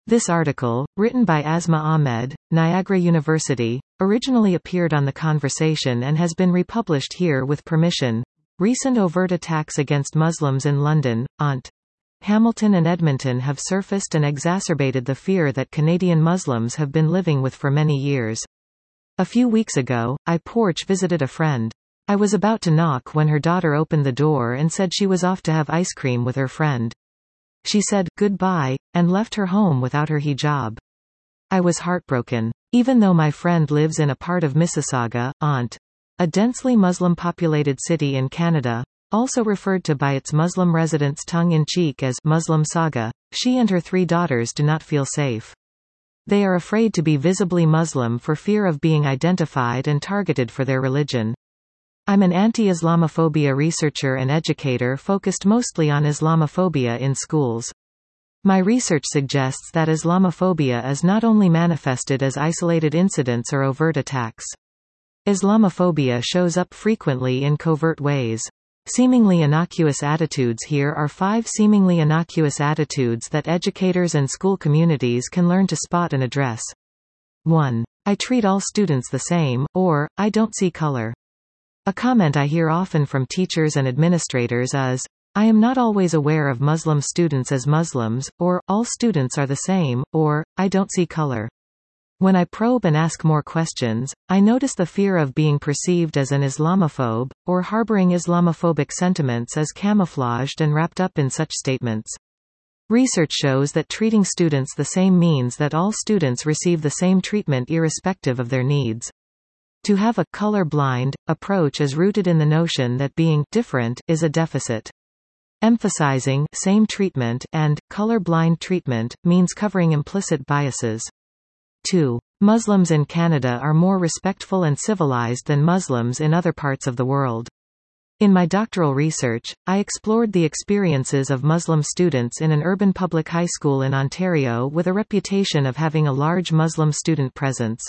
This article, written by Asma Ahmed, Niagara University, originally appeared on The Conversation and has been republished here with permission. Recent overt attacks against Muslims in London, Hamilton and Edmonton have surfaced and exacerbated the fear that Canadian Muslims have been living with for many years. A few weeks ago, I porch visited a friend. I was about to knock when her daughter opened the door and said she was off to have ice cream with her friend. She said, "Goodbye," and left her home without her hijab. I was heartbroken. Even though my friend lives in a part of Mississauga, a densely Muslim-populated city in Canada, also referred to by its Muslim residents tongue-in-cheek as Muslim Saga, she and her 3 daughters do not feel safe. They are afraid to be visibly Muslim for fear of being identified and targeted for their religion. I'm an anti-Islamophobia researcher and educator focused mostly on Islamophobia in schools. My research suggests that Islamophobia is not only manifested as isolated incidents or overt attacks. Islamophobia shows up frequently in covert ways. Seemingly innocuous attitudes. Here are 5 seemingly innocuous attitudes that educators and school communities can learn to spot and address. 1. I treat all students the same, or, I don't see color. A comment I hear often from teachers and administrators is, I am not always aware of Muslim students as Muslims, or, all students are the same, or, I don't see color. When I probe and ask more questions, I notice the fear of being perceived as an Islamophobe, or harboring Islamophobic sentiments is camouflaged and wrapped up in such statements. Research shows that treating students the same means that all students receive the same treatment irrespective of their needs. To have a color-blind approach is rooted in the notion that being different is a deficit. Emphasizing same treatment and color-blind treatment means covering implicit biases. 2. Muslims in Canada are more respectful and civilized than Muslims in other parts of the world. In my doctoral research, I explored the experiences of Muslim students in an urban public high school in Ontario with a reputation of having a large Muslim student presence.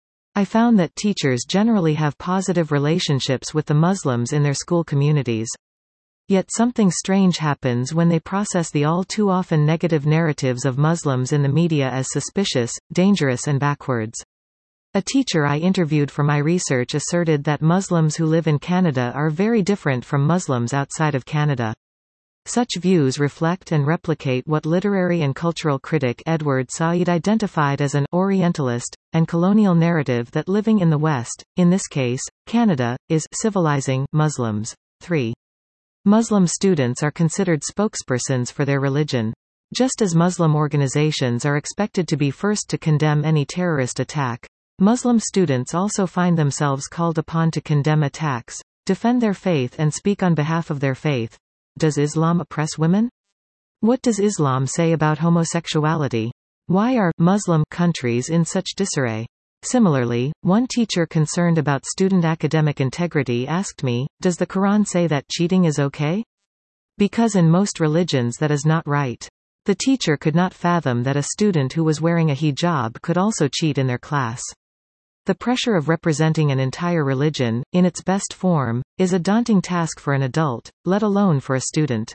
I found that teachers generally have positive relationships with the Muslims in their school communities. Yet something strange happens when they process the all too often negative narratives of Muslims in the media as suspicious, dangerous and backwards. A teacher I interviewed for my research asserted that Muslims who live in Canada are very different from Muslims outside of Canada. Such views reflect and replicate what literary and cultural critic Edward Said identified as an Orientalist and colonial narrative that living in the West, in this case, Canada, is civilizing Muslims. 3. Muslim students are considered spokespersons for their religion. Just as Muslim organizations are expected to be first to condemn any terrorist attack, Muslim students also find themselves called upon to condemn attacks, defend their faith and speak on behalf of their faith. Does Islam oppress women? What does Islam say about homosexuality? Why are Muslim countries in such disarray? Similarly, one teacher concerned about student academic integrity asked me, does the Quran say that cheating is okay? Because in most religions that is not right. The teacher could not fathom that a student who was wearing a hijab could also cheat in their class. The pressure of representing an entire religion, in its best form, is a daunting task for an adult, let alone for a student.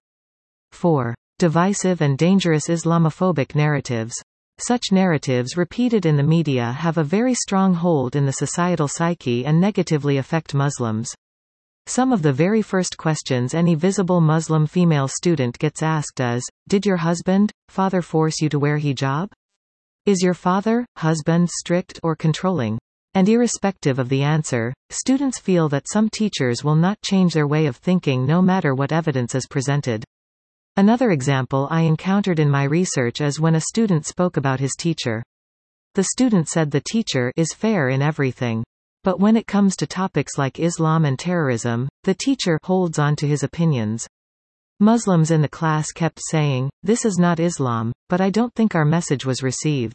4. Divisive and dangerous Islamophobic narratives. Such narratives repeated in the media have a very strong hold in the societal psyche and negatively affect Muslims. Some of the very first questions any visible Muslim female student gets asked is, did your husband, father force you to wear hijab? Is your father, husband strict or controlling? And irrespective of the answer, students feel that some teachers will not change their way of thinking no matter what evidence is presented. Another example I encountered in my research is when a student spoke about his teacher. The student said the teacher is fair in everything. But when it comes to topics like Islam and terrorism, the teacher holds on to his opinions. Muslims in the class kept saying, this is not Islam, but I don't think our message was received.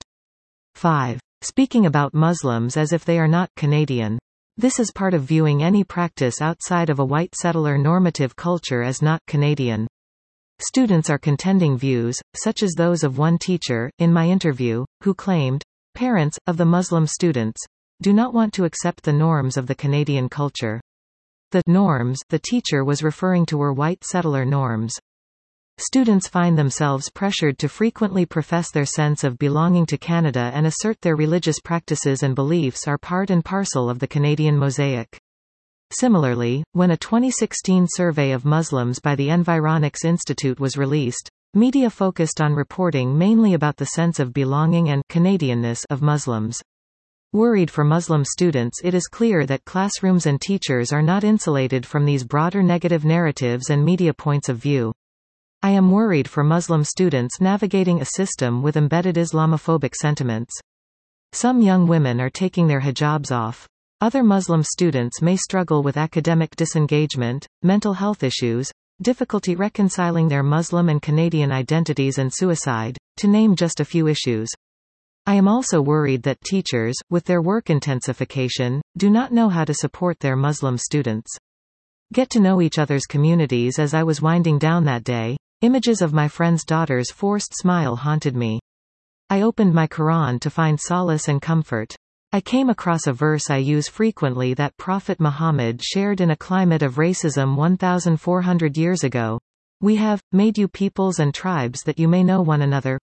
5. Speaking about Muslims as if they are not Canadian. This is part of viewing any practice outside of a white settler normative culture as not Canadian. Students are contending views, such as those of one teacher, in my interview, who claimed, parents, of the Muslim students, do not want to accept the norms of the Canadian culture. The norms the teacher was referring to were white settler norms. Students find themselves pressured to frequently profess their sense of belonging to Canada and assert their religious practices and beliefs are part and parcel of the Canadian mosaic. Similarly, when a 2016 survey of Muslims by the Environics Institute was released, media focused on reporting mainly about the sense of belonging and Canadianness of Muslims. Worried for Muslim students, it is clear that classrooms and teachers are not insulated from these broader negative narratives and media points of view. I am worried for Muslim students navigating a system with embedded Islamophobic sentiments. Some young women are taking their hijabs off. Other Muslim students may struggle with academic disengagement, mental health issues, difficulty reconciling their Muslim and Canadian identities and suicide, to name just a few issues. I am also worried that teachers, with their work intensification, do not know how to support their Muslim students. Get to know each other's communities. As I was winding down that day, images of my friend's daughter's forced smile haunted me. I opened my Quran to find solace and comfort. I came across a verse I use frequently that Prophet Muhammad shared in a climate of racism 1,400 years ago. We have made you peoples and tribes that you may know one another.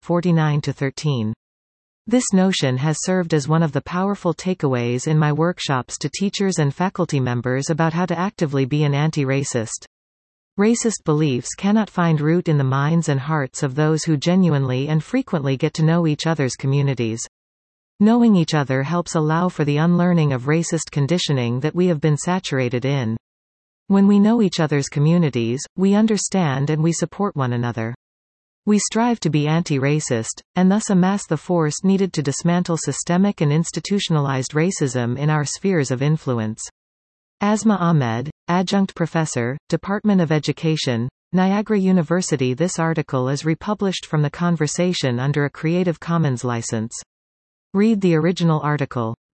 49-13. This notion has served as one of the powerful takeaways in my workshops to teachers and faculty members about how to actively be an anti-racist. Racist beliefs cannot find root in the minds and hearts of those who genuinely and frequently get to know each other's communities. Knowing each other helps allow for the unlearning of racist conditioning that we have been saturated in. When we know each other's communities, we understand and we support one another. We strive to be anti-racist, and thus amass the force needed to dismantle systemic and institutionalized racism in our spheres of influence. Asma Ahmed, Adjunct Professor, Department of Education, Niagara University. This article is republished from The Conversation under a Creative Commons license. Read the original article.